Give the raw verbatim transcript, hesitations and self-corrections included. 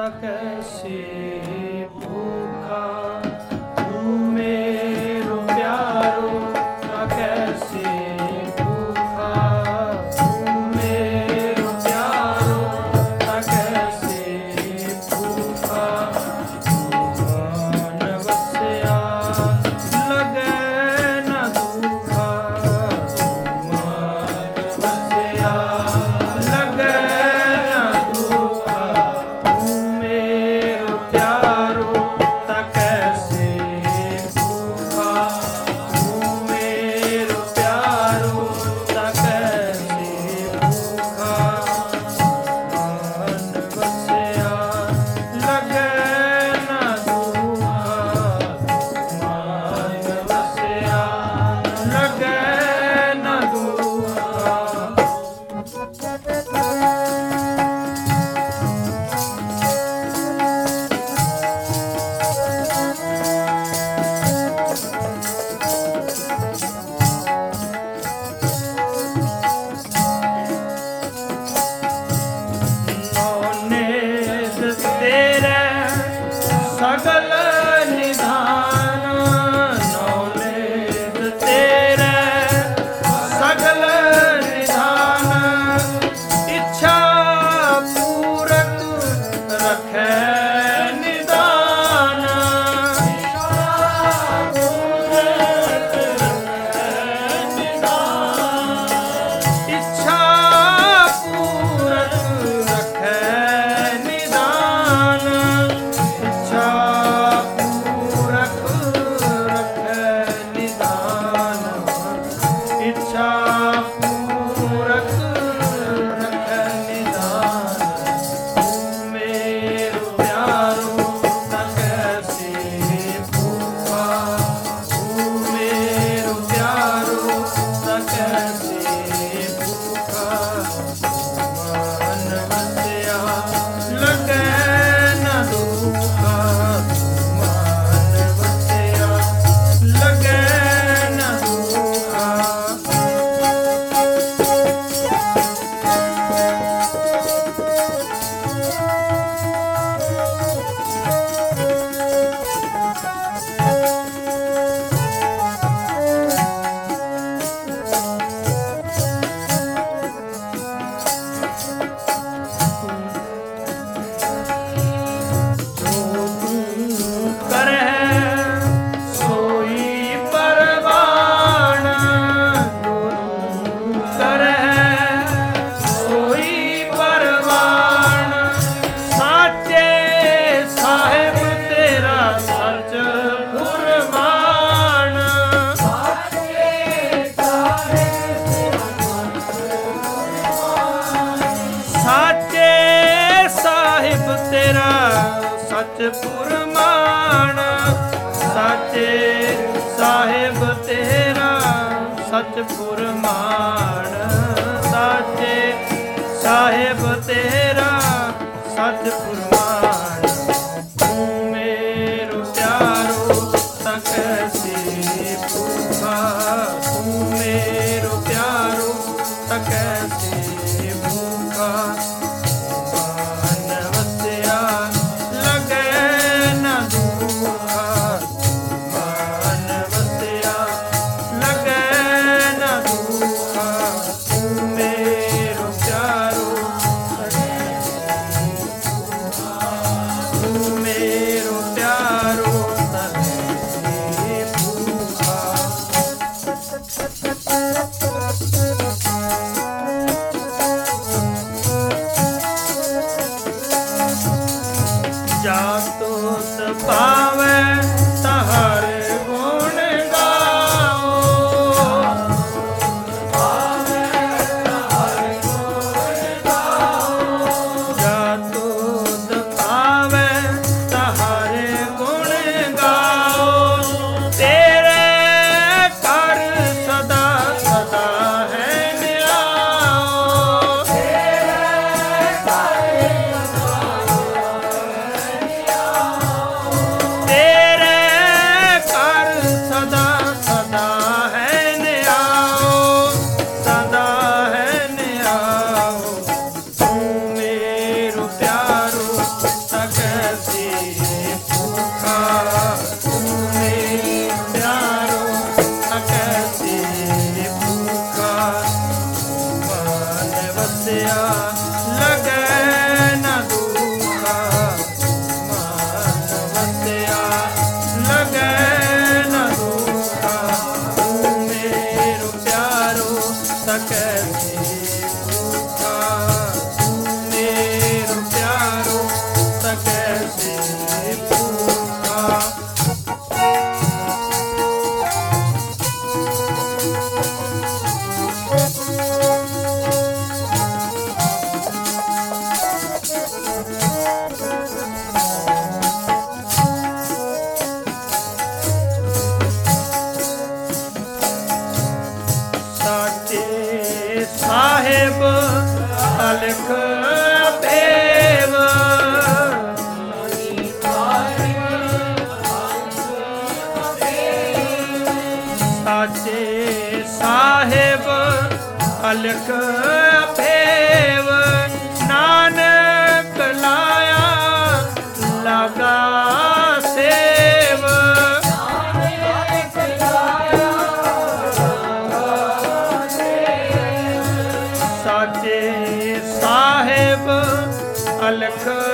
ਤਾ ਕੈਸੇ ਭੂਖਾ ਤੂੰ ਮੇਰੋ ਪਿਆਰੋ ਤਾ ਕੈਸੇ ਭੂਖਾ ਤੂੰ ਮੇਰੋ ਪਿਆਰੋ ਤਾ ਕੈਸੇ ਭੂਖਾ ਮਨ ਵਸਿਆ ਲਗੈ ਨਾ ਦੁਖਾ ਮਨ ਵਸਿਆ ਲਗੈ ਨਾ ਦੁਖਾ ਤੂੰ ਮੇਰੋ ਪਿਆਰੋ ਤਾ ਕੈਸੇ ਭੂਖਾ ਤੂੰ ਮੇਰੋ ਪਿਆਰੋ ਤਾ ਕੈਸੇ ਭੂਖਾ ਮਨ ਵਸਿਆ ਲਗੈ ਨਾ ਦੁਖਾ ਮਨ ਵਸਿਆ ਲਗੈ ਨਾ ਦੁਖਾ ਨੌਨੇਦ ਤੇਰੇ ਸਗਲ ਨਿਧਾਨ ਨੌਨੇਦ ਤੇਰੇ ਸਗਲ ਨਿਧਾਨ ਇੱਛਾ ਪੂਰਕ ਰਖੈ ਨਿਦਾਨ ਇੱਛਾ ਪੂਰਕ ਰਖੈ ਨਿਦਾਨ ਇੱਛਾ ਪੂਰਕ ਰਖੈ ਨਿਦਾਨ ਇੱਛਾ ਪੂਰਕ ਰਖੈ ਨਿਦਾਨ ਤੂੰ ਮੇਰੋ ਪਿਆਰੋ ਤਾ ਕੈਸੇ ਭੂਖਾ ਤੂੰ ਮੇਰੋ ਪਿਆਰੋ ਤਾ ਕੈਸੇ ਭੂਖਾ ਮਨ ਵਸਿਆ ਲਗੈ ਨਾ ਦੁਖਾ ਮਨ ਵਸਿਆ ਲਗੈ ਨਾ ਦੁਖਾ ਜੋ ਤੂੰ ਕਰਹਿ ਸੋਈ ਪਰਵਾਣ ਜੋ ਤੂੰ ਕਰਹਿ ਸੋਈ ਪਰਵਾਣ ਸਾਚੇ ਸਾਹਿਬ ਤੇਰਾ ਸਚ ਕੁਰਬਾਨ ਸਾਚੇ ਸਾਹਿਬ ਤੇਰਾ ਸਚ ਪੁਰਮਾਨ ਸਾਚੇ ਸਾਹਿਬ ਤੇਰਾ ਸਚ ਪੁਰਮਾਨ ਸਾਚੇ ਸਾਹਿਬ ਤੇਰਾ ਸਚ ਪੁਰਮਾਨ ਤੂੰ ਮੇਰੋ ਪਿਆਰੋ ਤਾ ਕੈਸੇ ਭੂਖਾ ਤੂੰ ਮੇਰੋ ਪਿਆਰੋ ਤਾ ਕੈਸੇ ਭੂਖਾ ਮਨ ਵਸਿਆ ਲਗੈ ਨਾ ਦੁਖਾ ਮਨ ਵਸਿਆ ਲਗੈ ਨਾ ਦੁਖਾ ਤੂੰ ਮੇਰੋ ਪਿਆਰੋ ਤੂੰ ਮੇਰੋ ਪਿਆਰੋ ਤਕੇ ਭੂਖਾ ਜਾ ਤੋਤ ਪਾਵੈ ਤਹਰ ਗੁਣ ਗਾਓ ਜਾ ਤੋਤ ਪਾਵੈ ਤਹਰ ਗੁਣ ਗਾਓ ਤੇਰੇ ਕਰ ਸਦਾ ਸਦਾ ਸਕੈਸੇ ਭੂਖਾ ਮੇਰੋ ਪਿਆਰੋ ਸਕੈਸੇ ਭੂਖਾ ਸਾਹਿਬ ਅਲਖ ਦੇਵ ਸਾਚੇ ਸਾਹਿਬ ਅਲਖ ਦੇਵ ਨਾਨਕ ਲਾਇਆ ਲਗਾ ਸੇਵ ਸਾਚੇ ਸਾਹਿਬ ਅਲਖ